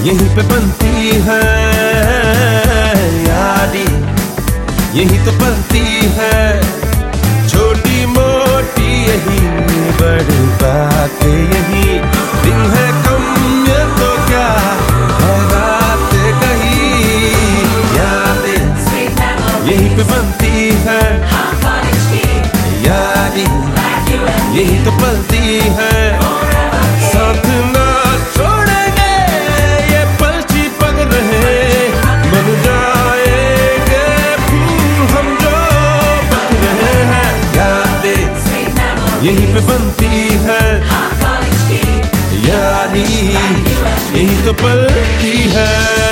यहीं पे बनती है यारी, यहीं तो पलती है छोटी मोटी, यही बड़ी बातें यही। दिन है कम ये तो क्या है रात कहीं, यादें यहीं पे बनती है यारी, यही तो पलती है। साथ ना छोड़ेंगे ये पल चिपक रहे, बन जाएंगे फूल हम जो बन रहे हैं। यादें यहीं पे बनती है यारी, यही तो पलती है।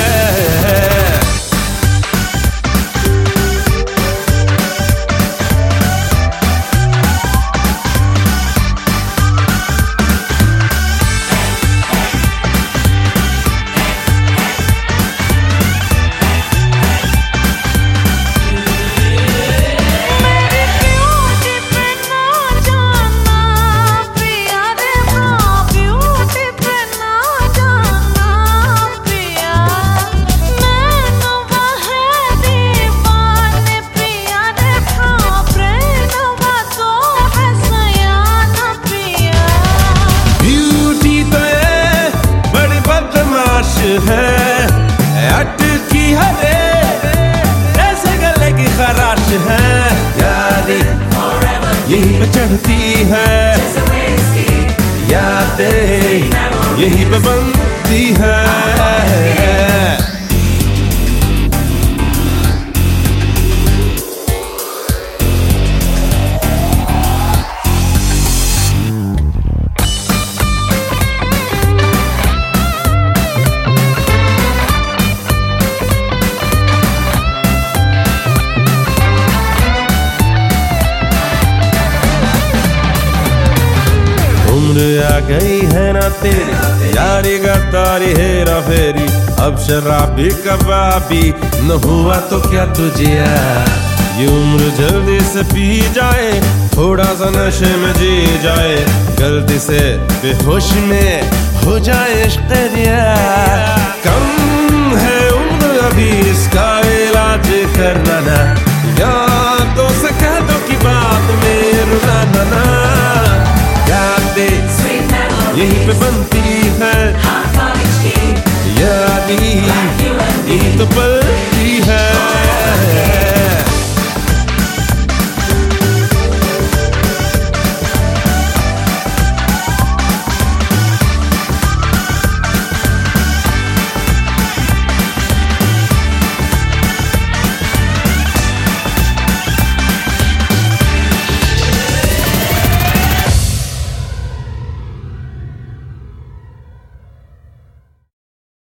है अटकी हरे जैसे गले की खराश है, यारी यहीं पे चढ़ती है, यादें यहीं पे बनती है। उम्र आ गई है ना तेरी, यारी गद्दारी हेरा फेरी, अब शराबी कबाबी न हुआ तो क्या तुझे। ये उम्र जल्दी से पी जाए, थोड़ा सा नशे में जी जाए, गलती से बेहोश में हो जाए इश्क़ रिया। कम है उम्र अभी, इसका इलाज करना ना।